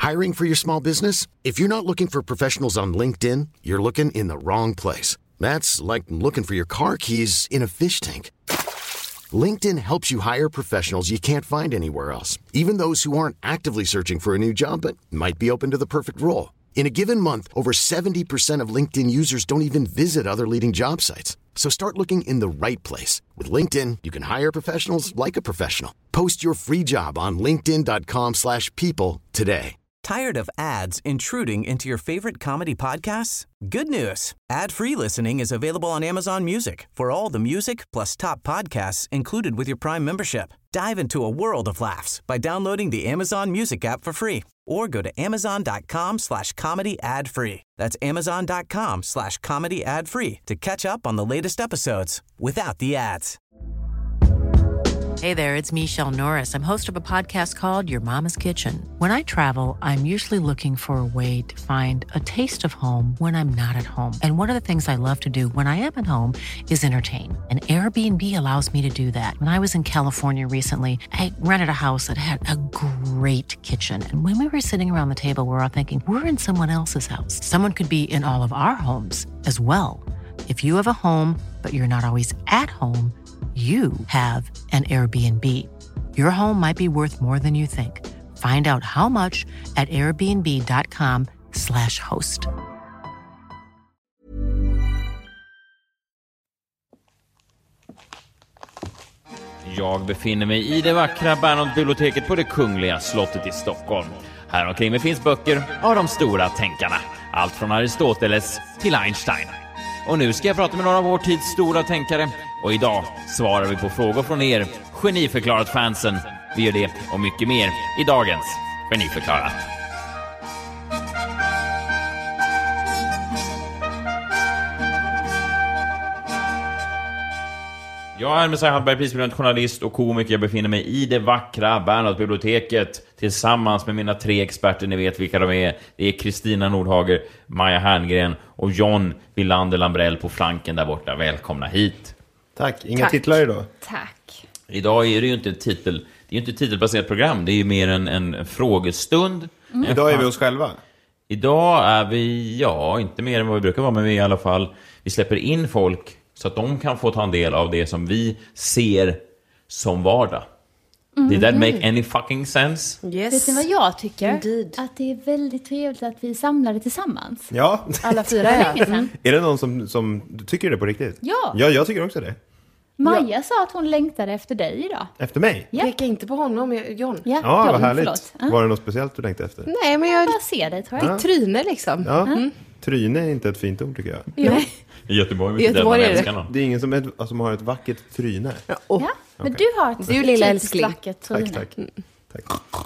Hiring for your small business? If you're not looking for professionals on LinkedIn, you're looking in the wrong place. That's like looking for your car keys in a fish tank. LinkedIn helps you hire professionals you can't find anywhere else, even those who aren't actively searching for a new job but might be open to the perfect role. In a given month, over 70% of LinkedIn users don't even visit other leading job sites. So start looking in the right place. With LinkedIn, you can hire professionals like a professional. Post your free job on linkedin.com/people today. Tired of ads intruding into your favorite comedy podcasts? Good news. Ad-free listening is available on Amazon Music for all the music plus top podcasts included with your Prime membership. Dive into a world of laughs by downloading the Amazon Music app for free or go to amazon.com/comedy ad-free. That's amazon.com/comedy ad-free to catch up on the latest episodes without the ads. Hey there, it's Michelle Norris. I'm host of a podcast called Your Mama's Kitchen. When I travel, I'm usually looking for a way to find a taste of home when I'm not at home. And one of the things I love to do when I am at home is entertain. And Airbnb allows me to do that. When I was in California recently, I rented a house that had a great kitchen. And when we were sitting around the table, we were all thinking, we're in someone else's house. Someone could be in all of our homes as well. If you have a home, but you're not always at home, you have an Airbnb. Your home might be worth more than you think. Find out how much at airbnb.com/host. Jag befinner mig i det vackra Bernhardbiblioteket på det Kungliga slottet i Stockholm. Här omkring mig finns böcker av de stora tänkarna. Allt från Aristoteles till Einstein. Och nu ska jag prata med några av vår tids stora tänkare. Och idag svarar vi på frågor från er geniförklarat fansen. Vi gör det och mycket mer i dagens Geniförklarat. Jag är Messiah Hallberg, prisbelönt journalist och komiker. Jag befinner mig i det vackra Bernhardbiblioteket tillsammans med mina 3 experter. Ni vet vilka de är. Det är Kristina Nordhager, Maja Herngren och John Wilander Lambrell på flanken där borta. Välkomna hit. Tack. Inga titlar idag. Tack. Idag är det ju inte ett titelbaserat program. Det är ju mer en frågestund. Idag är vi oss själva. Idag är vi, inte mer än vad vi brukar vara, men vi i alla fall, vi släpper in folk så att de kan få ta en del av det som vi ser som vardag. Did that make any fucking sense? Yes. Vet ni vad jag tycker? Indeed. Att det är väldigt trevligt att vi samlade tillsammans. Ja. Alla 4 Är det någon som tycker det på riktigt? Ja. Ja, jag tycker också det. Maja sa att hon längtade efter dig idag. Efter mig? Ja. Peka inte på honom, John. Ja, vad härligt. Var det något speciellt du tänkte efter? Nej, men jag bara ser dig, tror jag. Ditt tryne liksom. Ja. Tryne är inte ett fint ord, tycker jag. Nej. I Göteborg, är det. Det är ingen som har ett vackert tryne. Ja, men du har ett du lilla älskling. vackert tryne. Tack.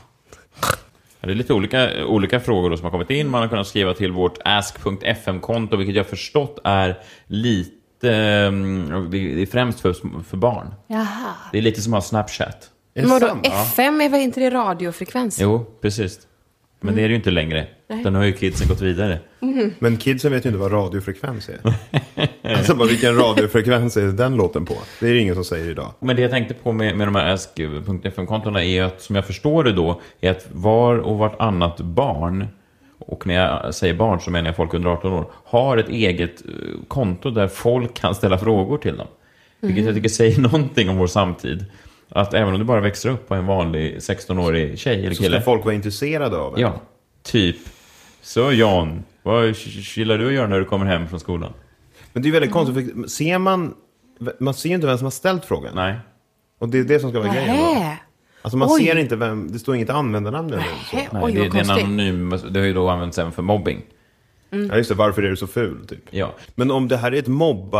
Ja, det är lite olika frågor då som har kommit in. Man har kunnat skriva till vårt ask.fm-konto, vilket jag förstått är lite... det är främst för barn. Jaha. Det är lite som att ha Snapchat. Men då, FM är väl inte det radiofrekvens? Jo, precis. Men det är det ju inte längre. Den har ju kidsen gått vidare. Men kidsen vet ju inte vad radiofrekvens är. Alltså bara vilken radiofrekvens är den låten på? Det är det ingen som säger idag. Men det jag tänkte på med de här ask.fm-kontona är att, som jag förstår det då, är att var och vartannat barn, och när jag säger barn så menar jag folk under 18 år, har ett eget konto där folk kan ställa frågor till dem. Vilket jag tycker säger någonting om vår samtid. Att även om du bara växer upp på en vanlig 16-årig tjej eller kille, så ska folk vara intresserade av det. Ja, typ. Så John, vad gillar du att göra när du kommer hem från skolan? Men det är väldigt konstigt, för ser man ser ju inte vem som har ställt frågan. Nej. Och det är det som ska vara grejen då. Alltså man ser inte vem, det står inget användarnamn eller så. Nej, det är en anonym, det har ju då använts även för mobbing. Ja just det, varför är du så ful typ. Ja. Men om det här är ett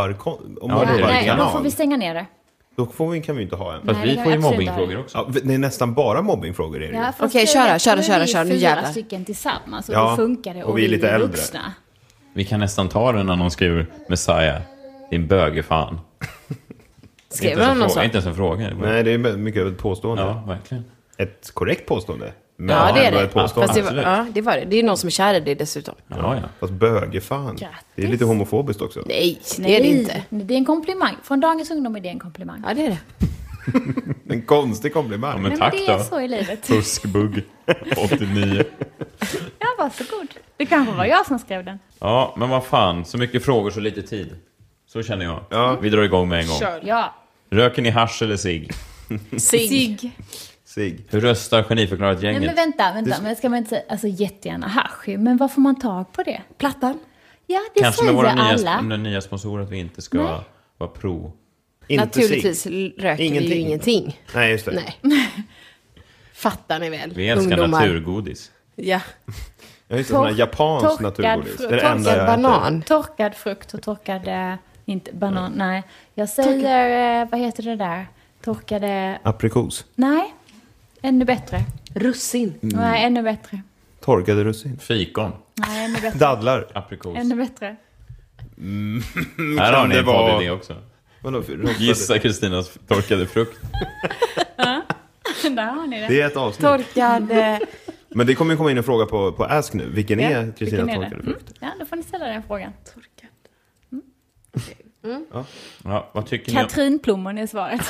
nej, då får vi stänga ner det. Då kan vi inte ha en. Fast vi får ju mobbingfrågor också. Ja, det är nästan bara mobbingfrågor är det. Ja, okej, kör nu jävlar. 4 stycken tillsammans och då funkar det. Och vi är lite äldre. Vuxna. Vi kan nästan ta den när någon skriver Messiah, din bögefan. Skriver han något så? Inte ens en fråga. Nej, det är mycket ett påstående. Ja, verkligen. Ett korrekt påstående. Men ja, det är det. Fast det var det. Det är någon som är kär i det dessutom. Ja. Fast bögefan. Det är lite homofobiskt också. Nej, det är det inte. Det är en komplimang. Från dagens ungdom är det en komplimang. Ja, det är det. En konstig komplimang. Ja, men Nej, tack men det är då. så i livet. Fuskbugg 89. Ja, varsågod. Det kanske var jag som skrev den. Ja, men vad fan. Så mycket frågor, så lite tid. Så känner jag. Ja. Vi drar igång med en gång. Kör. Ja. Röker ni hasch eller cigg? Sig. Sig. Hur röstar geniförklarat Nej, gänget? men vänta. Men ska man inte säga, alltså jättegärna hasch. Men vad får man tag på det? Plattan. Ja, det Kanske med säger våra alla. nya sponsorer att vi inte ska vara pro. Inte Naturligtvis sig. röker vi ju ingenting. Nej, just det. Nej. Fattar ni väl? Vi älskar ungdomar. naturgodis. Ja. Jag har sån här japansk torkad naturgodis. Det är det frukt. enda jag Torkad äter. banan. Torkad frukt och torkad... inte banan, nej. Jag säger... vad heter det där? Torkade... Aprikos. Nej. Ännu bättre. Russin. Nej, ännu bättre. Torkade russin. Fikon. Nej, ännu bättre. Dadlar. Aprikos. Ännu bättre. Här har ni det en vara- podd idé också. Vadå för rostade? Gissa Kristinas torkade frukt. Där har ni det. Det är ett avsnitt. Torkad... Men det kommer ju komma in en fråga på Ask nu. Vilken är Vilken Kristinas är det? torkade frukt? Ja, då får ni ställa den frågan. Ja, vad tycker ni om... Katrinplommon är svaret.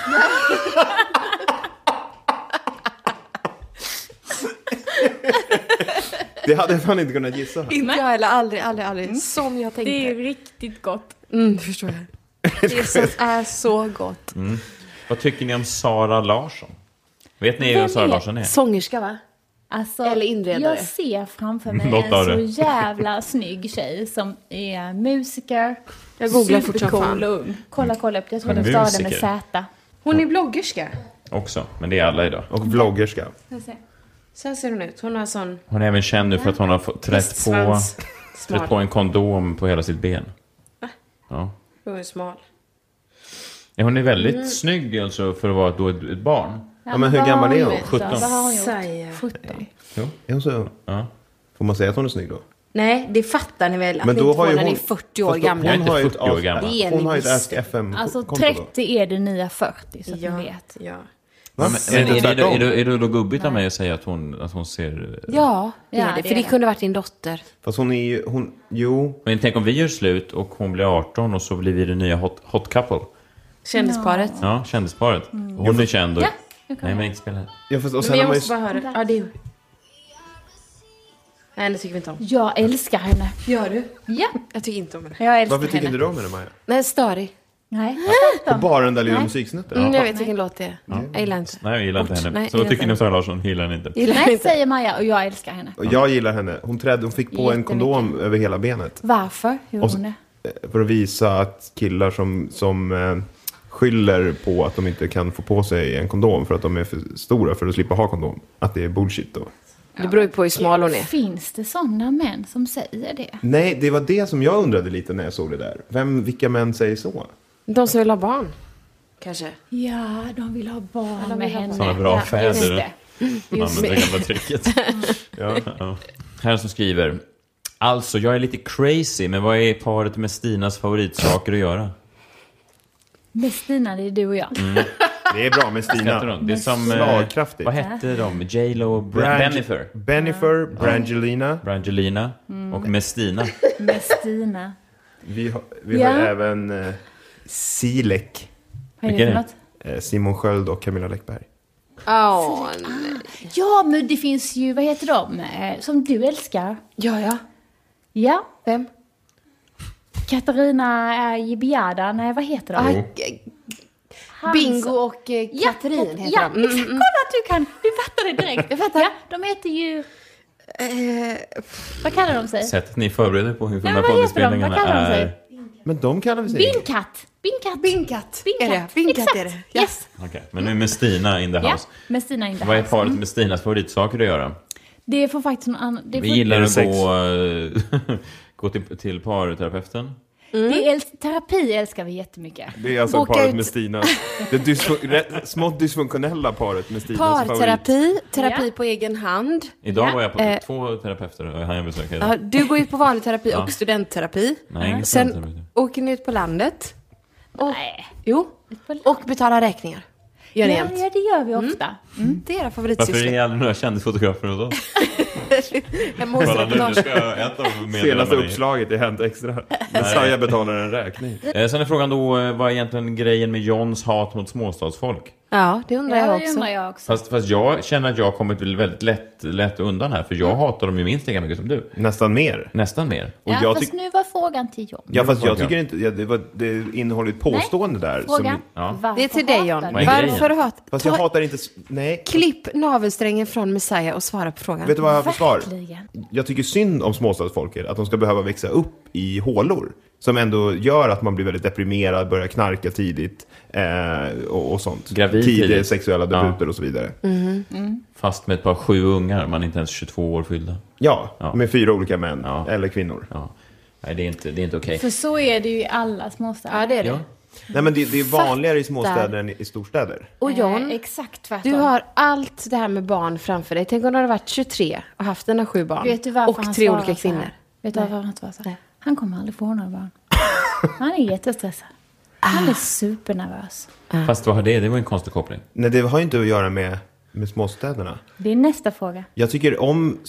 Det hade jag fan inte kunnat gissa. Inte jag heller. Aldrig. Som jag tänkte. Det är riktigt gott. Det förstår jag. Det som är så gott. Vad tycker ni om Sara Larsson? Vet ni vem Sara är? Larsson är? Sångerska, va? Alltså, Eller inredare. jag ser framför mig Något av en det. så jävla snygg tjej som är musiker. Jag googlar fort som supercool fan. och ung. Kolla upp. Jag tror En den stavar med musiker. Z. Hon är bloggerska. Också, men det är alla idag. Och vloggerska. Så här ser hon ut. Hon har sån... Hon är även känd nu för att hon har trätt på en kondom på hela sitt ben. Ja. Hon är smal. Ja, hon är väldigt snygg alltså för att vara då ett barn. Ja, men hur vad gammal har är hon hon? gjort då? 17. Vad har hon Säger. gjort? 17. Jo. Är hon så? Ja. Får man säga att hon är snygg då? Nej, det fattar ni väl. Att Men ni då inte har får ju när ni hon... är 40 år Fast då- gamla. Jag är inte hon har ju ett 40 år gammal. Det är Hon har ju ni ett Ask visste. FM-konto Alltså då. 30 är det nya 40, så att Ja, ni vet. ja. Va? Men Är det inte tvärtom? är det då gubbigt av mig att säga att hon ser... Ja, det Ja, är det. det För är det det. kunde varit din dotter. Fast hon är ju... Jo. Men tänk om vi gör slut och hon blir 18 och så blir vi det nya hot couple. Kändisparet. Ja, kändisparet. Hon är känd och... Ja, jag kommer. Nej, men inte spela här. Ja, fast, och Men sen jag har man ju... måste bara höra. Ja, det är... Nej, det tycker vi inte om. Jag älskar henne. Gör du? Ja, Jag tycker inte om henne. jag älskar Varför tycker henne. inte du om henne, Maja? Nej, störig. Nej, Och bara den där lilla musiksnutten? Jag vet vilken låt det är. Jag gillar inte. Nej, jag gillar inte henne. Nej, Så jag vad tycker ni gillar om Sara Larsson? Gillar ni inte? Gillar Nej, inte. säger Maja, och jag älskar henne. Och jag gillar henne. Hon fick på en Jättemycket. kondom över hela benet. Varför gjorde Och så- hon det? För att visa att killar som skyller på att de inte kan få på sig en kondom för att de är för stora för att slippa ha kondom. Att det är bullshit då. Det beror ju på hur smal hon är. Finns det sådana män som säger det? Nej, det var det som jag undrade lite när jag såg det där. Vilka män säger så? De som vill ha barn. Kanske. Ja, de vill ha barn med henne. Sådana bra Just fäder. det. Man använder det gamla tricket. Ja. Här som skriver: alltså, jag är lite crazy, men vad är paret med Stinas favoritsaker att göra? Med Stina, det är du och jag. Det är bra med Skrattar Stina. de? Det är som... Slagkraftigt. Vad hette de? J.Lo och Bennifer. Bennifer, Brangelina. Brangelina och Mestina. Med Stina. Vi har Ja. även Silek. Vad är det Vilken för är det? något? Simon Sköld och Camilla Läckberg. Åh, nej. Ja, men det finns ju, vad heter de? Som du älskar. Ja. Ja, Vem? Katarina Jibiada. Nej, vad heter de? Han Bingo som- och Katrin heter ja, de. exakt. Kolla att du kan. Du fattar det direkt. Jag fattar. Ja, de heter ju... Vad kallar de sig? Sättet ni förbereder på inför Nej, de här men vad heter de? poddinspelningarna Vad kallar de sig? är... Men de kallar vi sig. Bingkatt. Bingkatt. Är det? Bingkatt Exakt. är det. Ja. Yes. Okej, men nu med Stina in the Ja, house. med Stina in the Vad är house. paret med Stinas favoritsaker att göra? Det får faktiskt någon annan... Det, Vi får, gillar Är det att sex? gå till parterapeuten. terapi älskar vi jättemycket. Det är alltså Åka paret ut. med Stina. Det smått dysfunktionella paret med Stinas favorit. Parterapi, terapi Ja. på egen hand. Idag Ja. var jag på 2 terapeuter och han jag besökte idag. Ja, du går ju på vanlig terapi och studentterapi. Nej, ingen Sen studentterapi. åker ni ut på landet. Och, Nej. jo, och betalar räkningar. Gör ni jämt. Ja, det gör vi ofta. Det är era Varför är favoritsysslor. det aldrig några kändisfotografer hos oss? Jag måste Kolla nu, nu betala. ska jag äta och meddela Senaste mig. uppslaget är Hänt Extra. Messiah betalar en räkning. Sen är frågan då, vad är egentligen grejen med Johns hat mot småstadsfolk? Ja, det undrar jag också. undrar jag också. Fast jag känner att jag har kommit väldigt lätt undan här. För jag hatar dem ju minst lika mycket som du. Nästan mer. Nästan mer. Och Fast nu var frågan till John. Ja, fast jag tycker inte... det innehåller ett påstående där. Frågan. Det är till dig, John. Vad är grejen? Varför hatar Fast jag hatar inte... Nej. Klipp navelsträngen från Messiah och svara på frågan. Vet du vad jag har för svar? Verkligen. Jag tycker synd om småstadsfolket. Att de ska behöva växa upp i hålor. Som ändå gör att man blir väldigt deprimerad, börjar knarka tidigt och sånt. Gravid tidiga tidigt. sexuella debuter och så vidare. Fast med ett par 7 ungar, man är inte ens 22 år fyllda. Ja, med 4 olika män Ja. eller kvinnor. Ja. Nej, det är inte okej. För så är det ju i alla småstäder. Ja, det är det. Ja. Nej, men det är vanligare i småstäder än i storstäder. Och John, Exakt tvärtom. du har allt det här med barn framför dig. Tänk om du hade varit 23 och haft dina 7 barn. Vet du varför och han 3 svarar olika så här? kvinnor. Vet du varför han svarar så här? Han kommer aldrig få några barn. Han är jättestressad. Han är supernervös. Fast vad har det? Det var en konstig koppling. Nej, det har ju inte att göra med småstäderna. Det är nästa fråga. Jag tycker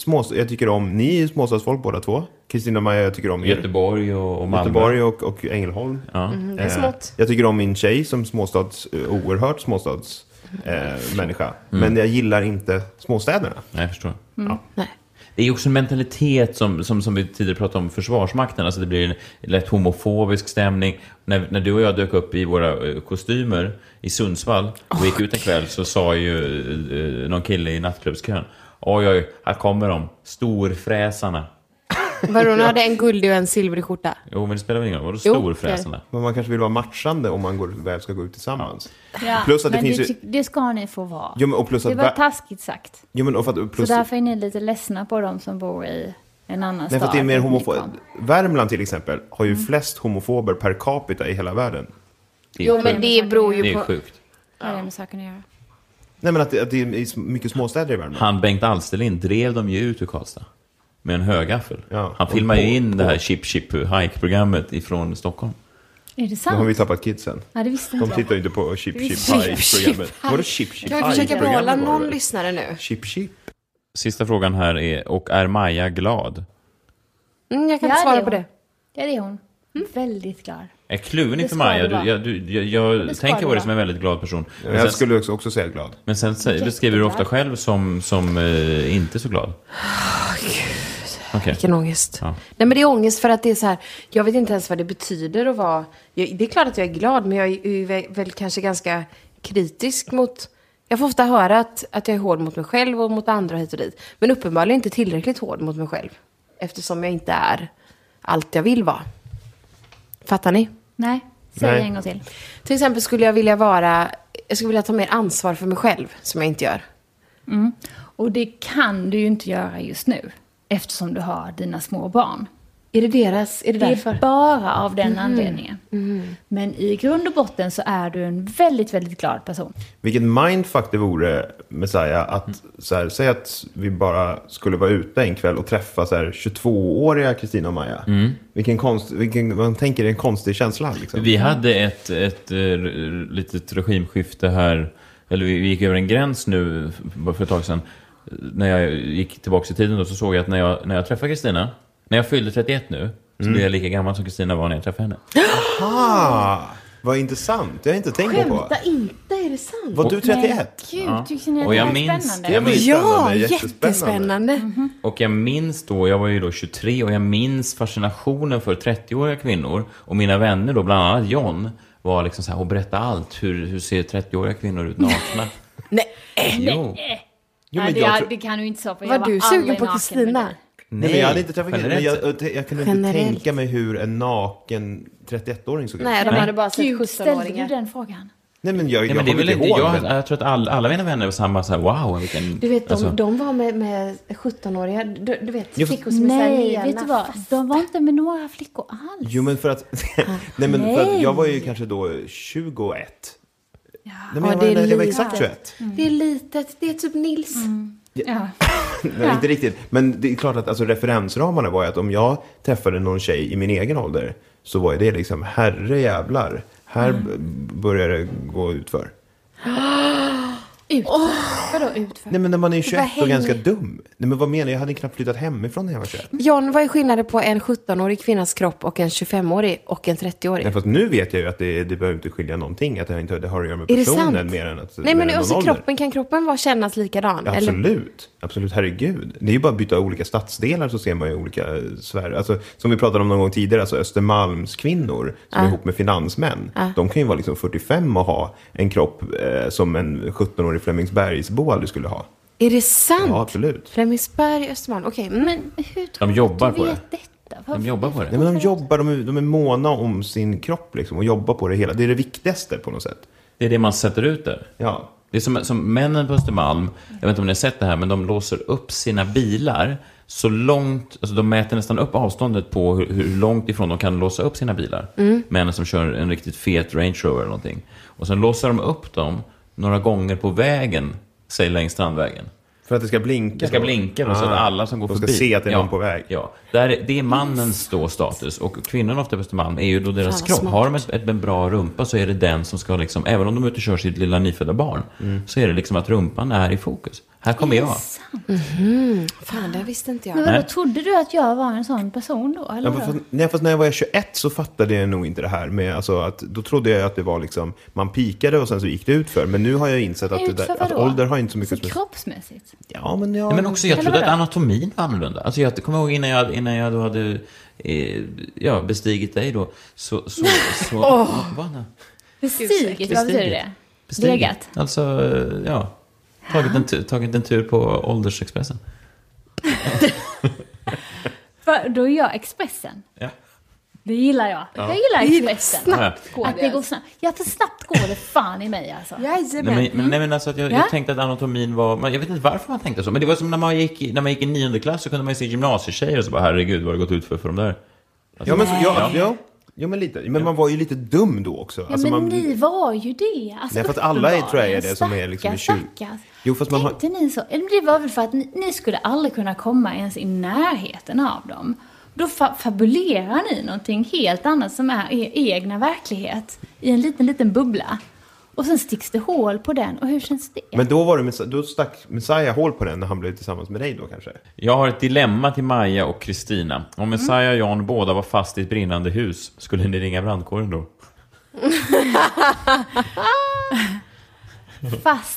om ni är småstadsfolk båda två. Kristina och Maja, jag tycker om er. Göteborg och Malmö. Göteborg och Ängelholm. Ja. Det är smått. Jag tycker om min tjej som oerhört småstads människa. Men jag gillar inte småstäderna. Nej, jag förstår. Nej. Det är också en mentalitet som vi tidigare pratade om Försvarsmakten. Alltså det blir en lätt homofobisk stämning. När du och jag dök upp i våra kostymer i Sundsvall och gick ut en kväll, så sa ju någon kille i nattklubbskön: oj, här kommer de, storfräsarna. Hon hade en guldig och en silvrig skjorta. Jo, men det spelar väl ingen roll. Vadå Jo, storfräsarna? Men man kanske vill vara matchande om man väl ska gå ut tillsammans. Ja, Plus att det men finns ju... det ska ni få vara. Jo, men, och plus Det att... var taskigt sagt. Jo, men, och för att, plus... Så därför är ni lite ledsna på de som bor i en annan Nej, stad. för att det är mer än ni homofob. kom. Värmland till exempel har ju flest homofober per capita i hela världen. Det är Jo, sjukt. men det beror Det ju är på... sjukt. Vad är det med saken att göra? Nej, men att det är mycket småstäder i Värmland. Han Bengt Alsterlind drev dem ju ut ur Karlstad med en högaffel. Ja. Han filmade ju in På- det här Chip Hike-programmet ifrån Stockholm. Är det Nu sant? har vi tappat kidsen. Ja, det visste De inte tittar ju inte på Chip Chip Hike-programmet. Vadå Chip Kan vi försöka behålla Hike-programmet var någon det? lyssnare nu? Chip. Sista frågan här är: och är Maja glad? Jag kan Ja, inte svara det är på det. hon. Ja, det är hon. Väldigt glad. Jag är kluven inför ska Maja. det vara. Jag Det ska tänker det på dig vara. som en väldigt glad person. Men Jag sen, skulle också säga glad. men sen beskriver du ofta själv som inte så glad. Okej. Vilken ångest. Ja. Nej, men det är ångest för att det är så här, jag vet inte ens vad det betyder att vara... Det är klart att jag är glad, men jag är väl kanske ganska kritisk mot... Jag får ofta höra att jag är hård mot mig själv och mot andra hit och dit. Men uppenbarligen inte tillräckligt hård mot mig själv. Eftersom jag inte är allt jag vill vara. Fattar ni? Nej, säg Nej. en gång till. Till exempel skulle jag vilja ta mer ansvar för mig själv, som jag inte gör. Och det kan du ju inte göra just nu. Eftersom du har dina små barn. Är det därför? Det är bara av den anledningen. Men i grund och botten så är du en väldigt, väldigt glad person. Vilken mindfuck det vore, Messiah, att så här, säg att vi bara skulle vara ute en kväll och träffa så här 22-åriga Kristina och Maja. Man tänker det är en konstig känsla liksom. Vi hade ett litet regimskifte här. Eller vi gick över en gräns nu bara för ett tag sedan. När jag gick tillbaka i tiden då, så såg jag att när jag träffade Kristina, när jag fyllde 31 nu, så blir jag lika gammal som Kristina var när jag träffade henne. Vad intressant. Jag har inte tänkt på. Skämta inte, är det sant? Var du 31? Gud, tycker ni att Och det jag är minns- spännande? jag minns- Ja, Jättespännande. jättespännande. Och jag minns då, jag var ju då 23, och jag minns fascinationen för 30-åriga kvinnor. Och mina vänner då, bland annat John, var liksom så här och berätta allt. Hur ser 30-åriga kvinnor ut nakna? Nej. Jo. Jo, Ja, men det, jag tror- det kan du inte säga, för Var jag var du sugen aldrig på naken Kristina? med dig. Nej, men jag hade inte träffat men generellt jag kunde inte Generellt. tänka mig hur en naken 31-åring såg ut. Nej, de hade bara sett Gud, ställde du 17-åringar. den frågan? Nej, men jag Ja, men det är kommer väl inte, ihåg. jag tror att alla mina vänner var samma så här, wow, vilken... Du vet, alltså, de var med 17-åriga, du vet, Jo, flickor som är så här Nej, lena. vet du vad? De var inte med några flickor alls. Jo, men för att... nej, men för att jag var ju kanske då 21. Nej, men Ja, jag, det är jag var litet. exakt 21. Det är litet, det är typ Nils. Ja. Nej, inte riktigt. Men det är klart att alltså, referensramarna var ju att om jag träffade någon tjej i min egen ålder så var det liksom, herre jävlar. Här börjar det gå utför. Vadå utför? Nej, men när man är 21 Vad och ganska hänger- dum. Nej, men vad menar jag? Jag hade knappt flyttat hemifrån när jag var 21. John, vad är skillnaden på en 17-årig kvinnas kropp och en 25-årig och en 30-årig? Nej, fast nu vet jag ju att det behöver inte skilja någonting. Att det har att göra med Är det personen sant? mer än att... Nej, men mer än också någon ålder. kroppen, kan kroppen kännas likadan? Ja, Eller? absolut. Absolut, herregud. Det är ju bara att byta olika stadsdelar så ser man ju olika sfärer. Alltså, som vi pratade om någon gång tidigare, alltså Östermalms kvinnor som är ihop med finansmän. De kan ju vara liksom 45 och ha en kropp som en 17-årig Flemingsbergsbo aldrig skulle ha. Är det sant? Ja, absolut. Flemingsberg, Östermalm, okej. Men hur tror De jobbar du på vet detta? De jobbar på det. Nej, men de är måna om sin kropp liksom, och jobbar på det hela. Det är det viktigaste på något sätt. Det är det man sätter ut där. Ja. Det är som männen på Östermalm, jag vet inte om ni har sett det här, men de låser upp sina bilar så långt, alltså de mäter nästan upp avståndet på hur långt ifrån de kan låsa upp sina bilar. Männen som kör en riktigt fet Range Rover eller någonting. Och sen låser de upp dem några gånger på vägen, säg längs Strandvägen. För att det ska blinka. Det ska blinka då, så att alla som går de förbi... ska se att det är någon på väg. Ja, det är mannens då status. Och kvinnorna ofta på Östermalm är ju då deras Fan, vad kropp. smart. Har de en bra rumpa så är det den som ska liksom... Även om de är ute och kör sitt lilla nyfödda barn, så är det liksom att rumpan är i fokus. Här kommer jag. Fan, det visste inte jag. Men vadå, trodde du att jag var en sån person då? Eller Ja, vadå? fast när jag var 21 så fattade jag nog inte det här med, alltså, att då trodde jag att det var liksom, man pikade och sen så gick det ut för. Men nu har jag insett att, att ålder har inte så mycket så kroppsmässigt? Ja, men Nej, men också, jag Eller trodde att vadå? anatomin var annorlunda. Alltså jag kommer ihåg innan jag då hade bestigit dig då. Så vad nu? Bestigit, vad betyder det? Bestigit. Legat? Alltså, ja. Tagit en tur på Åldersexpressen. Då är jag Expressen. Ja. Det gillar jag. Jag gillar Expressen. Snabbt går Att det går snabbt. Ja, för snabbt går det fan i mig alltså. Jajamän. Nej, men alltså att jag tänkte att anatomin var... Jag vet inte varför man tänkte så. Men det var som när man gick i 9:e klass så kunde man ju se gymnasietjejer och så bara, herregud, vad har det gått ut för de där? Alltså, Ja, men lite. Men man var ju lite dum då också. Ja, Alltså, men man, ni var ju det. Alltså, Nej, för att alla tror jag är uppenbarligen. det som är liksom i Stackars. Jo, fast man har... Tänkte ni så? Eller det var väl för att ni skulle aldrig kunna komma ens i närheten av dem. Då fabulerar ni någonting helt annat som är er egna verklighet i en liten bubbla. Och sen sticks det hål på den. Och hur känns det? Men då stack Messiah hål på den när han blev tillsammans med dig då kanske? Jag har ett dilemma till Maja och Kristina. Om Messiah och John båda var fast i ett brinnande hus, skulle ni ringa brandkåren då? Fast.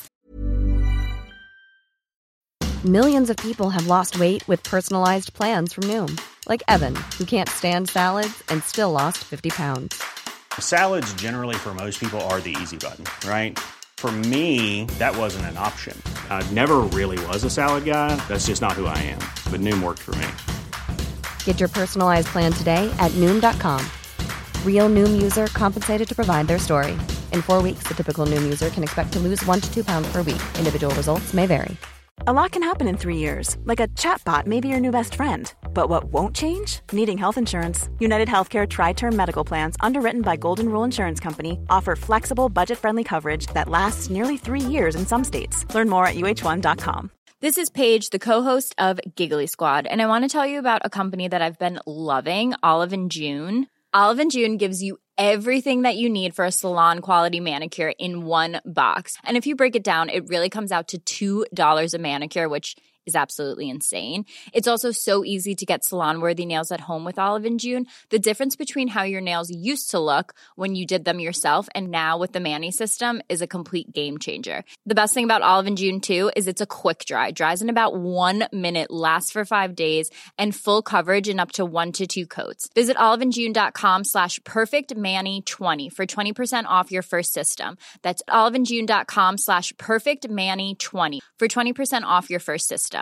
Millions of people have lost weight with personalized plans from Noom. Like Evan, who can't stand salads and still lost 50 pounds. Salads generally for most people are the easy button, right? For me, that wasn't an option. I never really was a salad guy. That's just not who I am. But Noom worked for me. Get your personalized plan today at Noom.com. Real Noom user compensated to provide their story. In 4 weeks, the typical Noom user can expect to lose 1 to 2 pounds per week. Individual results may vary. A lot can happen in 3 years, like a chatbot may be your new best friend. But what won't change? Needing health insurance. United Healthcare Tri-Term Medical Plans, underwritten by Golden Rule Insurance Company, offer flexible, budget-friendly coverage that lasts nearly 3 years in some states. Learn more at uh1.com. This is Paige, the co-host of Giggly Squad, and I want to tell you about a company that I've been loving, Olive & June. Olive & June gives you everything that you need for a salon-quality manicure in one box. And if you break it down, it really comes out to $2 a manicure, which is absolutely insane. It's also so easy to get salon-worthy nails at home with Olive & June. The difference between how your nails used to look when you did them yourself and now with the Mani system is a complete game changer. The best thing about Olive & June, too, is it's a quick dry. Dries in about 1 minute, lasts for 5 days, and full coverage in up to 1 to 2 coats. Visit oliveandjune.com/perfectmani20 for 20% off your first system. That's oliveandjune.com/perfectmani20 for 20% off your first system.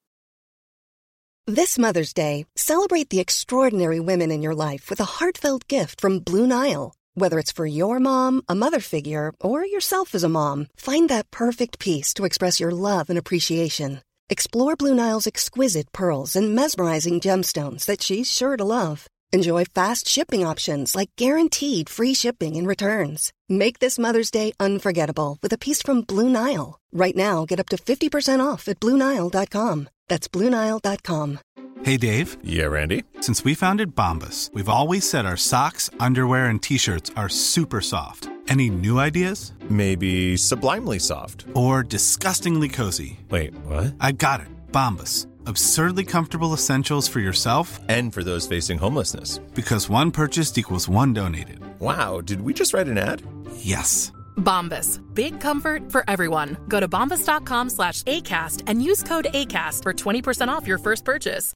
This Mother's Day, celebrate the extraordinary women in your life with a heartfelt gift from Blue Nile. Whether it's for your mom, a mother figure, or yourself as a mom, find that perfect piece to express your love and appreciation. Explore Blue Nile's exquisite pearls and mesmerizing gemstones that she's sure to love. Enjoy fast shipping options like guaranteed free shipping and returns. Make this Mother's Day unforgettable with a piece from Blue Nile. Right now, get up to 50% off at BlueNile.com. That's BlueNile.com. Hey, Dave. Yeah, Randy. Since we founded Bombas, we've always said our socks, underwear, and T-shirts are super soft. Any new ideas? Maybe sublimely soft. Or disgustingly cozy? Wait, what? I got it. Bombas. Absurdly comfortable essentials for yourself and for those facing homelessness. Because one purchased equals one donated. Wow, did we just write an ad? Yes. Bombas. Big comfort for everyone. Go to bombas.com/ACAST and use code ACAST for 20% off your first purchase.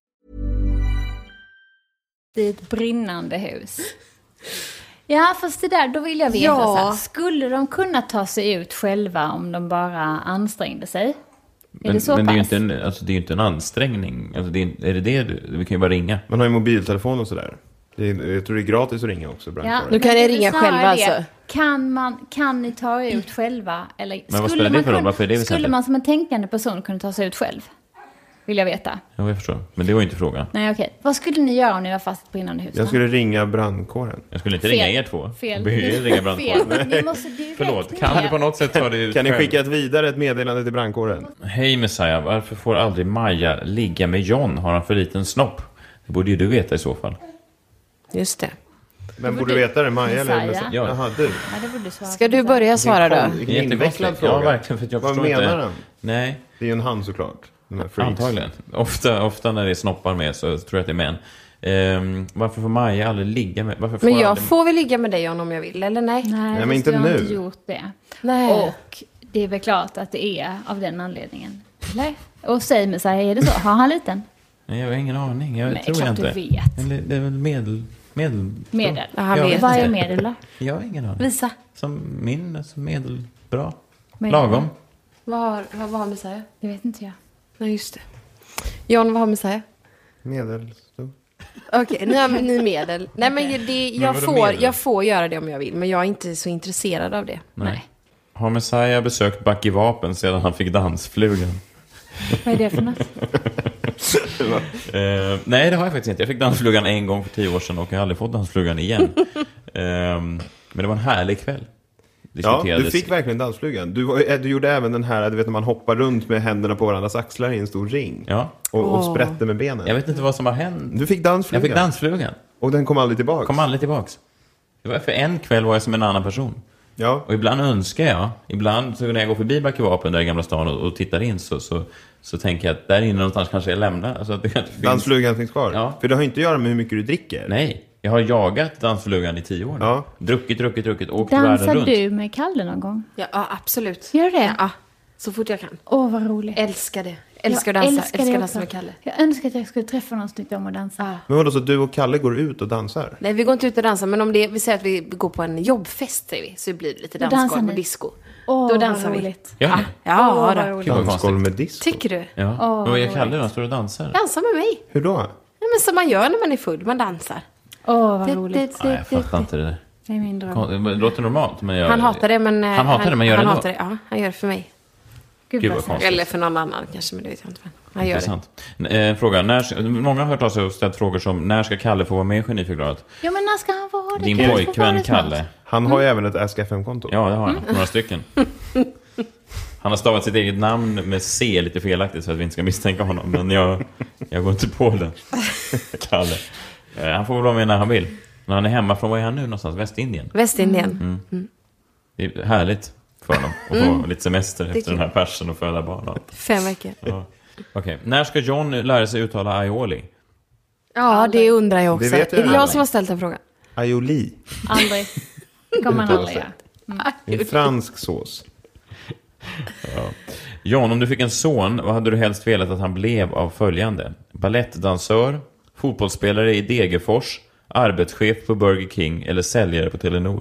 I ett brinnande hus. Ja, fast det där, då vill jag veta så här, skulle de kunna ta sig ut själva om de bara ansträngde sig? Men det är ju inte det är ju inte en ansträngning. Alltså vi kan ju bara ringa. Man har ju mobiltelefon och sådär. Jag tror det är gratis att ringa också. Ja, du kan ni ringa själva alltså. Kan ni ta ut själva? Eller men vad spelar det för roll? Varför är det skulle man som en tänkande person kunna ta sig ut själv? Vill jag veta. Ja, jag förstår. Men det var ju inte frågan. Nej, okej. Vad skulle ni göra om ni var fast i ett brinnande hus? Jag skulle ringa brandkåren. Jag skulle inte ringa er två. Fel. Ringa brandkåren. Ni måste direkt Förlåt, kan du på något sätt ta det ut? Kan ni skicka ett meddelande till brandkåren? Hej Messiah, varför får aldrig Maja ligga med John? Har han för liten snopp? Det borde ju du veta i så fall. Just det. Men borde du veta det, Maja eller Messiah? Ja. Jaha, du. Ska du börja svara då? Vilken invecklad fråga. Ja, verkligen. För jag vad menar den? Nej. Det är ju en han såklart. Antagligen. Ofta när det är snoppar med så tror jag att det är män. Varför får Maja aldrig ligga med? Men jag får väl ligga med dig John om jag vill, eller nej? Nej, men inte nu. Jag har inte gjort det. Nej. Och det är väl klart att det är av den anledningen. Eller? Och säg mig så här, är det så? Har han liten? Nej, jag har ingen aning. Jag tror klart inte. Du vet. Eller, det är väl medel. Ja, han vet. Vad är medel då? Jag har ingen aning. Visa. Som medelbra. Lagom. Vad har Messiah? Det vet inte jag. Nej, just det. John, vad har Messiah? Medelstor. Okej, ni medel. Nej, men jag får göra det om jag vill. Men jag är inte så intresserad av det. Nej. Har Messiah besökt Bucky Vapen sedan han fick dansflugan? Vad är det för något? Nej, det har jag faktiskt inte. Jag fick dansflugan en gång för 10 år sedan och jag har aldrig fått dansflugan igen. Men det var en härlig kväll. Ja, du fick verkligen dansflugan. Du gjorde även den här, du vet när man hoppar runt med händerna på varandras axlar i en stor ring. Ja. Och sprätter med benen. Jag vet inte vad som har hänt. Du fick dansflugan. Jag fick dansflugan. Och den kom aldrig tillbaks. Det var för en kväll var jag som en annan person. Ja. Och ibland önskar jag, ibland så när jag går förbi Bucky Vapen där i Gamla stan och tittar in så tänker jag att där inne någonstans kanske jag lämnar. Alltså att det finns... Dansflugan finns kvar. Ja. För det har inte att göra med hur mycket du dricker. Nej, jag har jagat dansflugan i 10 år. Ja. Druckit, åkt världen runt. Dansar du med Kalle någon gång? Ja, absolut. Gör det? Ja, så fort jag kan. Vad roligt. Älskar det. Älskar att dansa. Älskar att dansa med Kalle. Jag önskar att jag skulle träffa någon som tyckte om att dansa. Men vadå, så du och Kalle går ut och dansar? Nej, vi går inte ut och dansar. Men om vi säger att vi går på en jobbfest, säger vi, så blir det lite dansgolv och disco. Då dansar vi. Gör ni? Ja, dansgolv med disco. Tycker du? Ja. Men vad gör Kalle då? Står och dansar? Dansa med mig. Hur då? Ja, men som man gör när man är full. Man dansar. Vad roligt. Jag fattar inte det där. Det är min dröm. Det låter normalt. Men han hatar det, men... Han hatar det, men gör det ändå? Ja, han gör det för mig. Gud vad konstigt. Eller för någon annan kanske, men det vet jag inte. Han gör det. Fråga, många har hört av sig och ställt frågor som när ska Kalle få vara med i Geniförklarat? Ja, men när ska han få ha det? Din pojkvän Kalle. Han har ju även ett Ask FM-konto. Ja, det har han. Några stycken. Han har stavat sitt eget namn med C lite felaktigt så att vi inte ska misstänka honom. Men jag går inte på den. Kalle. Han får väl vara med när han vill. När han är hemma från, var är han nu någonstans? Västindien. Det är härligt för honom att få lite semester efter den här persen och föda barn. 5 veckor. Ja. Okej. När ska John lära sig uttala aioli? Ja, det undrar jag också. Det är det jag som har ställt den frågan? Aioli. Aldrig. Det kommer man aldrig göra. Det är fransk sås. Ja. John, om du fick en son, vad hade du helst velat att han blev av följande? Ballettdansör, fotbollsspelare i Degerfors, arbetschef på Burger King eller säljare på Telenor?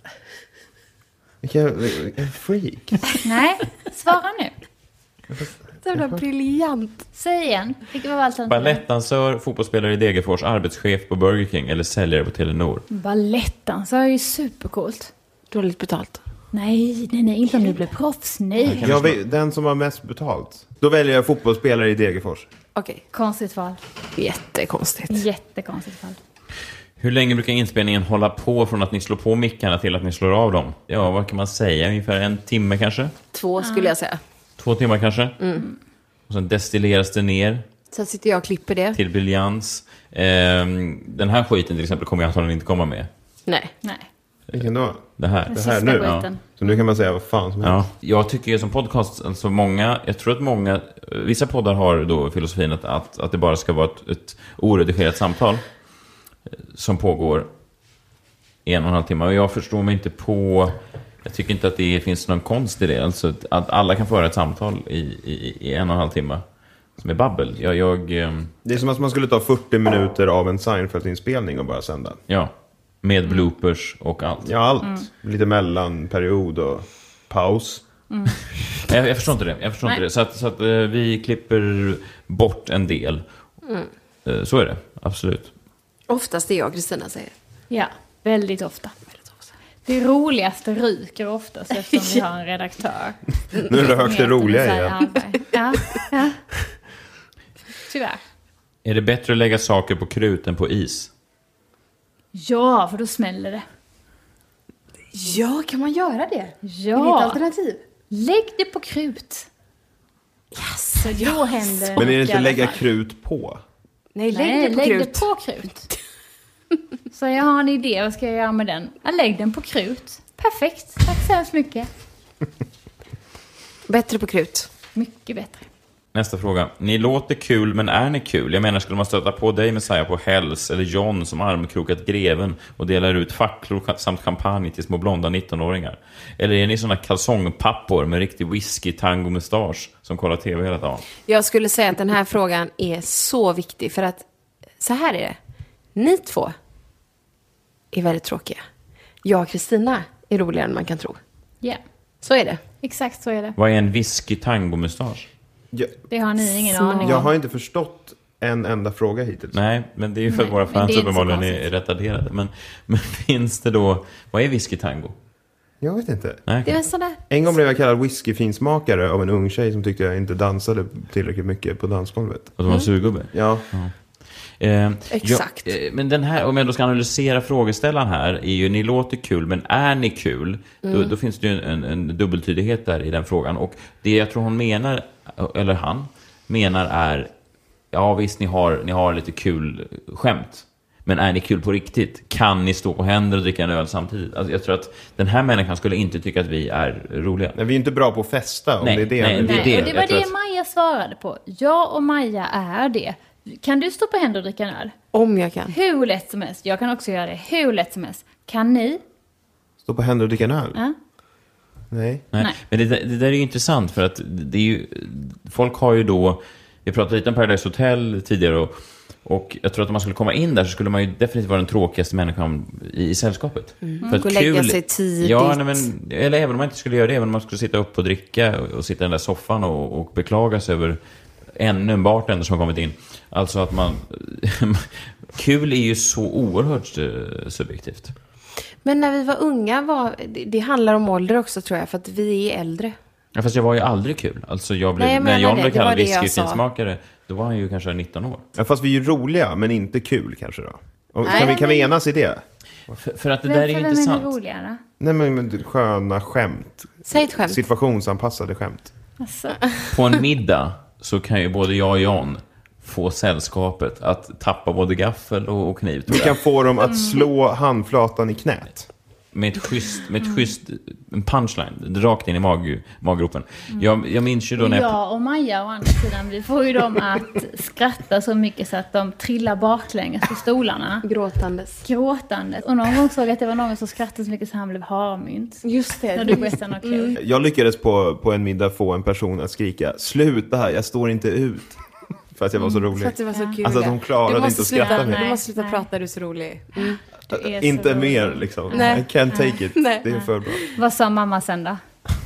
Vilken freak. Nej, svara nu. Det var briljant. Säg igen. Vilket var alternativet? Ballettdansör, fotbollsspelare i Degerfors, arbetschef på Burger King eller säljare på Telenor? Ballettdansör är ju supercoolt. Dåligt betalt. Nej, inte om du blir proffs. Nej. Den som har mest betalt. Då väljer jag fotbollsspelare i Degerfors. Okej. Konstigt val. Jättekonstigt val. Hur länge brukar inspelningen hålla på från att ni slår på mickarna till att ni slår av dem? Ja, vad kan man säga? Ungefär 1 timme kanske? 2 skulle jag säga. 2 timmar kanske? Och sen destilleras det ner. Så sitter jag och klipper det. Till briljans. Den här skiten till exempel kommer jag antagligen inte komma med. Nej. Vilken då? Det här nu. Ja. Så nu kan man säga vad fan som helst. Jag tycker ju som podcast, alltså jag tror att vissa poddar har då filosofin att det bara ska vara ett oredigerat samtal som pågår 1,5 timme. Och jag förstår mig inte på, jag tycker inte att det finns någon konst i det. Alltså att alla kan föra ett samtal i 1,5 timme som är babbel. Det är som att man skulle ta 40 minuter av en Seinfeld-inspelning och bara sända. Ja. Med bloopers och allt. Ja, allt. Lite mellanperiod och paus. Jag förstår inte det. Så att vi klipper bort en del. Så är det, absolut. Oftast det jag och Kristina säger. Ja, väldigt ofta. Det roligaste ryker oftast eftersom vi har en redaktör. Nu rök det roliga igen. Ja. Tyvärr. Är det bättre att lägga saker på krut än på is? Ja, för då smäller det. Ja, kan man göra det? Ja. Är det ett alternativ? Lägg det på krut. Yes, så då händer. Men är det inte lägga krut på? Nej, lägg det på krut. Så jag har en idé, vad ska jag göra med den? Jag lägger den på krut. Perfekt, tack så hemskt mycket. Bättre på krut. Mycket bättre. Nästa fråga. Ni låter kul, men är ni kul? Jag menar, skulle man stöta på dig Messiah på Hells eller John som armkrokat greven och delar ut facklor samt champagne till små blonda 19-åringar? Eller är ni såna kalsongpappor med riktig whisky-tango-mustasch som kollar tv hela dagen? Jag skulle säga att den här frågan är så viktig för att så här är det. Ni två är väldigt tråkiga. Jag och Kristina är roligare än man kan tro. Ja. Så är det. Exakt så är det. Vad är en whisky-tango-mustasch? Det har ni ingen aning om. Jag har inte förstått en enda fråga hittills. Nej, men det är ju för att våra fans uppenbarligen är retarderade. Men finns det då... Vad är whisky-tango? Jag vet inte. Nej, det är sådär. En gång blev jag kallad whiskyfinsmakare av en ung tjej som tyckte jag inte dansade tillräckligt mycket på dansgolvet. Och det var en surgubbe? Ja. Exakt. Men den här, om jag då ska analysera frågeställaren här, är ju ni låter kul, men är ni kul? Då finns det ju en dubbeltydighet där i den frågan. Och det jag tror hon menar, eller han menar är, ja visst ni har lite kul skämt. Men är ni kul på riktigt? Kan ni stå på händer och dricka en öl samtidigt? Alltså jag tror att den här människan skulle inte tycka att vi är roliga. Nej, vi är inte bra på att festa. Nej, det är det. Nej, det är det. Och det var det Maja svarade på. Jag och Maja är det. Kan du stå på händer och dricka en öl? Om jag kan. Hur lätt som helst. Jag kan också göra det. Hur lätt som helst. Kan ni? Stå på händer och dricka en öl? Ja. Nej. Men det där är ju intressant för att det är ju, folk har ju då, vi pratade lite om Paradise Hotel tidigare och jag tror att om man skulle komma in där så skulle man ju definitivt vara den tråkigaste människan i sällskapet. För att lägga sig tidigt. Ja, eller även om man inte skulle göra det, även om man skulle sitta upp och dricka och sitta i den där soffan och beklaga sig över ännu en bartender som har kommit in. Alltså att man... kul är ju så oerhört subjektivt. Men när vi var unga det handlar om ålder också tror jag, för att vi är äldre. Ja, fast jag var ju aldrig kul. Alltså när John blev kallad whiskyfinsmakare, då var han ju kanske 19 år. Ja, fast vi är ju roliga, men inte kul kanske då. Kan vi enas i det? För att det där är ju intressant. Vem är roligare? Nej, men sköna skämt. Säg ett skämt. Situationsanpassade skämt. Alltså. På en middag så kan ju både jag och John få sällskapet att tappa både gaffel och kniv. Vi kan få dem att slå handflatan i knät. Med ett schysst en punchline rakt in i maggropen. Jag minns ju då när jag och Maja å andra sidan, vi får ju dem att skratta så mycket så att de trillar baklänges på stolarna. Gråtandes. Och någon gång såg jag att det var någon som skrattade så mycket så han blev harmynt. Just det. När du berättade något kul. Jag lyckades på en middag få en person att skrika: sluta här, jag står inte ut. För att jag var så rolig. För att det var så kul. Alltså att hon klarade inte att skratta mer. Du måste sluta prata, du är så rolig. Inte mer liksom. Nej. I can't take it. Nej. Det är för bra. Vad sa mamma sen då?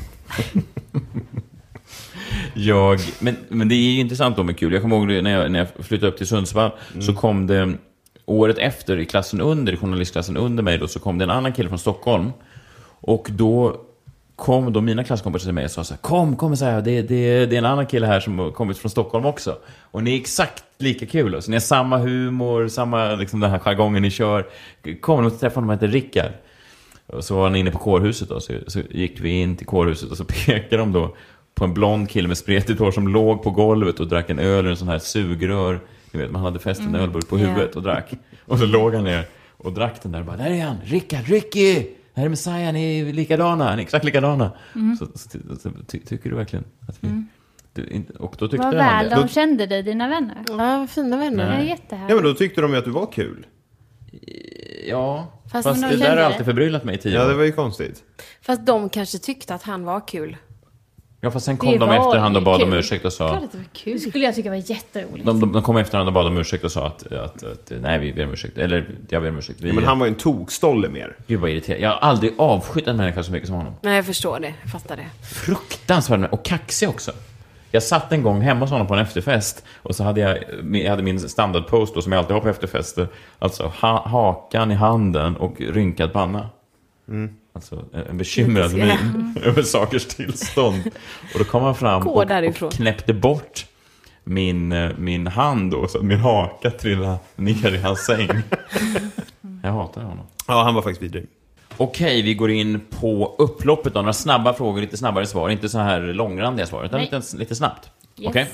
Men det är ju intressant då med kul. Jag kommer ihåg när jag flyttade upp till Sundsvall så kom det året efter i journalistklassen under mig då, så kom det en annan kille från Stockholm. Och då kom då mina klasskompisar till mig och sa så här: kom så här, det är en annan kille här som har kommit från Stockholm också. Och ni är exakt lika kul. Så ni har samma humor, samma liksom den här jargongen ni kör. Kom och träffa honom, han heter Rickard. Och så var han inne på kårhuset då, så gick vi in till kårhuset och så pekade de då på en blond kille med spretigt hår som låg på golvet och drack en öl i en sån här sugrör. Ni vet, man hade fäst en ölburk på huvudet och drack. Och så låg han ner och drack den där och bara: där är han, Ricky! här är Messiah, ni är likadana, ni är exakt likadana. Så tycker du verkligen att vi... Och då tyckte vad väl de kände dig, dina vänner. Ja, fina vänner. Ja, jättehärligt. Ja, men då tyckte de ju att du var kul. Ja, fast det där har alltid förbryllat mig i 10 år. Ja, det var ju konstigt. Fast de kanske tyckte att han var kul. Ja, fast sen kom de efterhand och bad om ursäkt och sa... Klart att det var kul. Det skulle jag tycka var jätteroligt. De kom efterhand och bad om ursäkt och sa att nej, vi ber om ursäkt. Eller, jag ber om ursäkt. Men han var ju en tokstolle mer. Gud, vad irriterad. Jag har aldrig avskytt en människa så mycket som honom. Nej, jag förstår det. Jag fattar det. Fruktansvärt. Och kaxig också. Jag satt en gång hemma hos honom på en efterfest. Och så hade jag hade min standardpost då, som jag alltid har på efterfester. Alltså hakan i handen och rynkad panna. Alltså en bekymrad min över sakers tillstånd. Och då kom han fram och knäppte bort min hand då, så att min haka trillade ner i hans säng. Jag hatar honom. Ja, han var faktiskt vidrig. Okej, vi går in på upploppet då. Några snabba frågor, lite snabbare svar. Inte så här långrandiga svar, utan lite snabbt. Yes. Okej.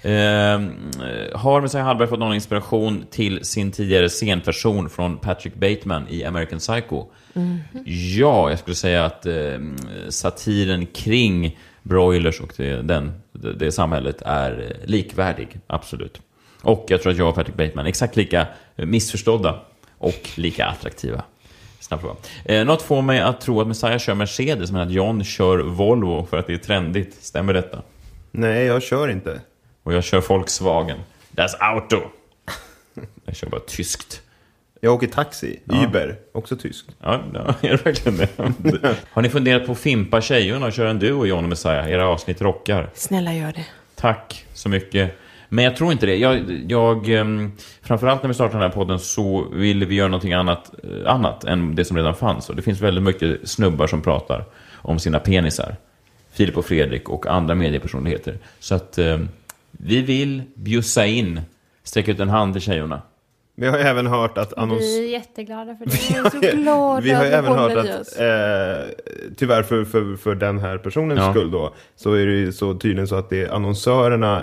Har Messiah Hallberg fått någon inspiration till sin tidigare scenperson från Patrick Bateman i American Psycho? Ja, jag skulle säga att satiren kring broilers och det samhället är likvärdig, absolut. Och jag tror att jag och Patrick Bateman är exakt lika missförstådda och lika attraktiva. Snabb fråga. Något får mig att tro att Messiah kör Mercedes, men att John kör Volvo för att det är trendigt. Stämmer detta? Nej, jag kör inte. Och jag kör Volkswagen. Das Auto. Jag kör bara tyskt. Jag åker taxi. Ja. Uber, också tyskt. Ja, är det verkligen det? Har ni funderat på att fimpa tjejerna och köra en duo, John och Messiah? Era avsnitt rockar. Snälla, gör det. Tack så mycket. Men jag tror inte det. Jag framförallt när vi startade den här podden så ville vi göra någonting annat än det som redan fanns. Och det finns väldigt mycket snubbar som pratar om sina penisar. Filip och Fredrik och andra mediepersonligheter. Så att vi vill bjussa in, sträcka ut en hand till tjejerna. Vi har även hört att Vi är jätteglada för det. Jag är så glad. Vi har även hört att tyvärr för den här personens skull då, så är det ju så tydligen så att det annonsörerna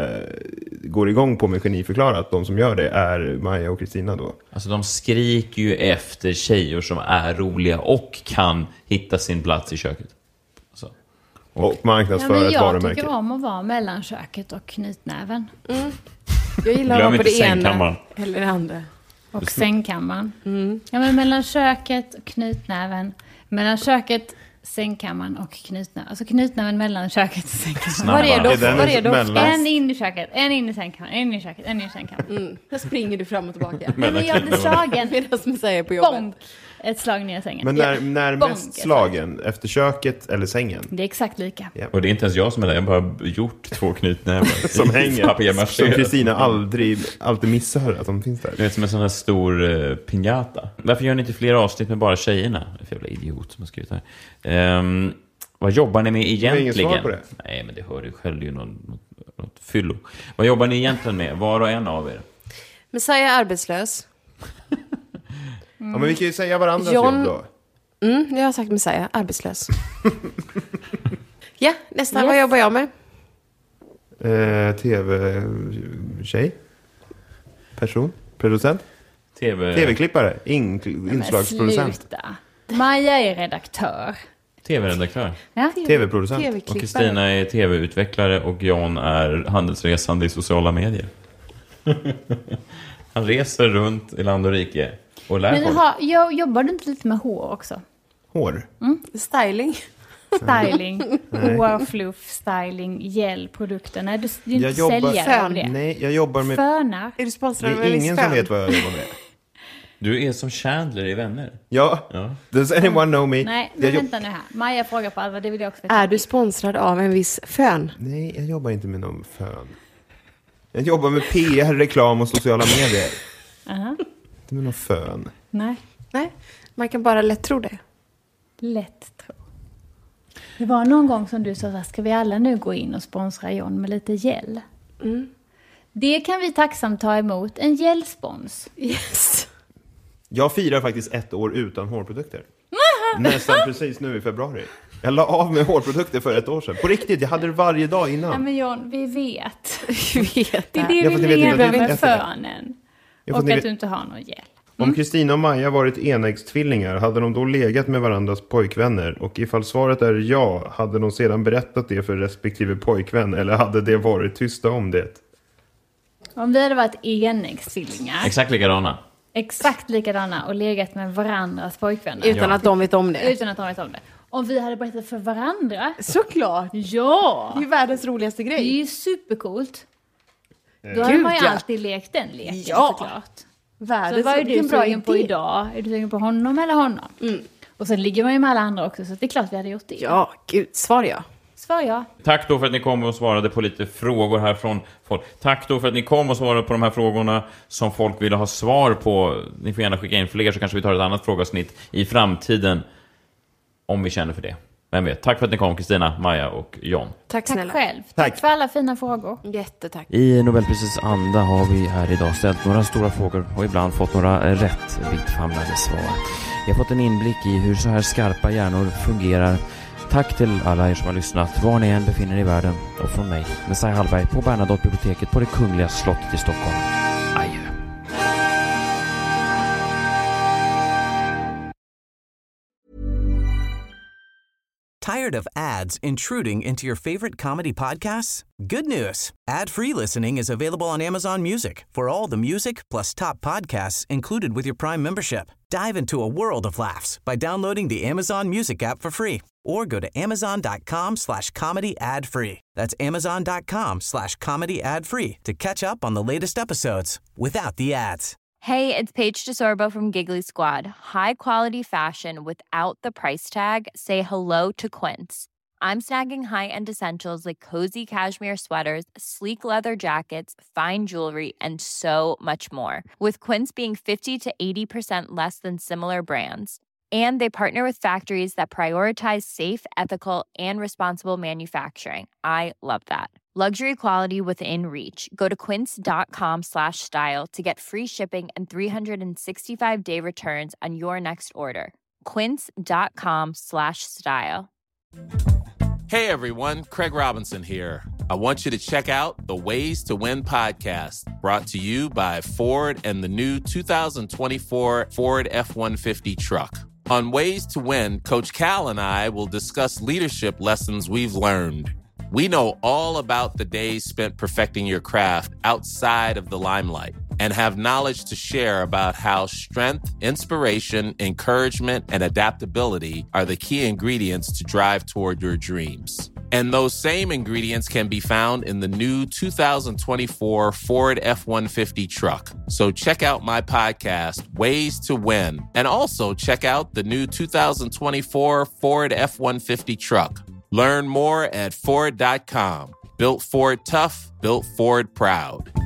går igång på med geniförklarat. De som gör det är Maja och Kristina då. Alltså de skriker ju efter tjejer som är roliga och kan hitta sin plats i köket. Så. Och marknadsföra ett varumärke. Jag tycker om att vara mellan köket och knytnäven. Jag gillar att vara på det ena eller det andra. Och sängkammaren. Ja, men mellan köket och knytnäven. Mellan köket, sängkammaren och knytnäven. Alltså knytnäven mellan köket och sängkammaren. Var är då? En in i köket, en in i sängkammaren, en in i köket, en in i sängkammaren. Då springer du fram och tillbaka. Men jag blir slagen. Medan man säger på jobbet. Bonk. Ett slag ner i sängen. Men när mest slagen? Efter köket eller sängen? Det är exakt lika. Ja. Och det är inte ens jag som är där. Jag har bara gjort 2 knytnävar som hänger. Som Kristina alltid missar att de finns där. Det är som en sån här stor piñata. Varför gör ni inte fler avsnitt med bara tjejerna? Det är för jävla idiot som har skrivit här. Vad jobbar ni med egentligen? Ingen svar på det. Nej, men det hör du själv ju något fyllo. Vad jobbar ni egentligen med? Var och en av er? Messiah är arbetslös. Ja, men vi kan ju säga varandras jobb då. Jag har sagt Messiah, arbetslös. Ja, nästa. Vad jobbar jag med? TV-tjej. Person. Producent. TV-klippare. Inslagsproducent. Sluta. Maja är redaktör. TV-redaktör. Ja. TV-producent. Och Kristina är TV-utvecklare och Jan är handelsresande i sociala medier. Han reser runt i land och rike. Jag jobbar du inte lite med hår också? Hår? Styling. Hår, fluff, styling, gel, produkter. Nej, du är inte säljare av det. Nej, jag jobbar med... Fönar. Är du sponsrad med? Det är ingen som vet vad jag jobbar med. Du är som Chandler i Vänner. Ja. Does anyone know me? Nej, men vänta nu här. Maja frågar på allvar, det vill jag också veta. Är du sponsrad av en viss fön? Nej, jag jobbar inte med någon fön. Jag jobbar med PR, reklam och sociala medier. Inte med någon fön. Nej, man kan bara lätt tro det. Lätt tro. Det var någon gång som du sa, ska vi alla nu gå in och sponsra John med lite gel? Det kan vi tacksamt ta emot, en gelspons. Yes. Jag firar faktiskt 1 år utan hårprodukter. Nästan precis nu i februari. Jag la av med hårprodukter för 1 år sedan. På riktigt, jag hade det varje dag innan. Nej, men John, vi vet. Vi vet det är det vi lever med fönen. Och att du inte har någon gel. Om Kristina och Maja varit enäggstvillingar, hade de då legat med varandras pojkvänner? Och ifall svaret är ja, hade de sedan berättat det för respektive pojkvän? Eller hade det varit tysta om det? Om vi hade varit enäggstvillingar. Exakt likadana. Och legat med varandras pojkvänner. Utan att de vet om det. Utan att de vet om det. Om vi hade berättat för varandra. Såklart. Ja. Det är världens roligaste grej. Det är ju supercoolt. Då hade man ju alltid lekt den leken, såklart. Så vad är du sugen på idag? Är du sugen på honom eller honom? Och sen ligger man ju med alla andra också, så det är klart vi hade gjort det. Ja, gud. Svar ja. Svar ja. Tack då för att ni kom och svarade på lite frågor här från folk. Tack då för att ni kom och svarade på de här frågorna som folk ville ha svar på. Ni får gärna skicka in fler, så kanske vi tar ett annat frågasnitt i framtiden. Om vi känner för det. Vem vet. Tack för att ni kom, Kristina, Maja och John. Tack snälla. Tack själv. Tack för alla fina frågor. Jättetack. I Nobelprisets anda har vi här idag ställt några stora frågor och ibland fått några rätt vittfamlade svar. Vi har fått en inblick i hur så här skarpa hjärnor fungerar. Tack till alla er som har lyssnat, var ni än befinner er i världen. Och från mig, Messiah Hallberg, på Bernadotte-biblioteket på det Kungliga slottet i Stockholm. Adjö. Tired of ads intruding into your favorite comedy podcasts? Good news. Ad-free listening is available on Amazon Music for all the music plus top podcasts included with your Prime membership. Dive into a world of laughs by downloading the Amazon Music app for free or go to amazon.com/comedy ad-free. That's amazon.com/comedy ad-free to catch up on the latest episodes without the ads. Hey, it's Paige DeSorbo from Giggly Squad. High quality fashion without the price tag. Say hello to Quince. I'm snagging high-end essentials like cozy cashmere sweaters, sleek leather jackets, fine jewelry, and so much more. With Quince being 50 to 80% less than similar brands. And they partner with factories that prioritize safe, ethical, and responsible manufacturing. I love that. Luxury quality within reach. Go to quince.com/style to get free shipping and 365-day returns on your next order. Quince.com/style. Hey everyone, Craig Robinson here. I want you to check out the Ways to Win podcast, brought to you by Ford and the new 2024 Ford F-150 truck. On Ways to Win, Coach Cal and I will discuss leadership lessons we've learned. We know all about the days spent perfecting your craft outside of the limelight and have knowledge to share about how strength, inspiration, encouragement, and adaptability are the key ingredients to drive toward your dreams. And those same ingredients can be found in the new 2024 Ford F-150 truck. So check out my podcast, Ways to Win, and also check out the new 2024 Ford F-150 truck. Learn more at Ford.com. Built Ford tough, built Ford proud.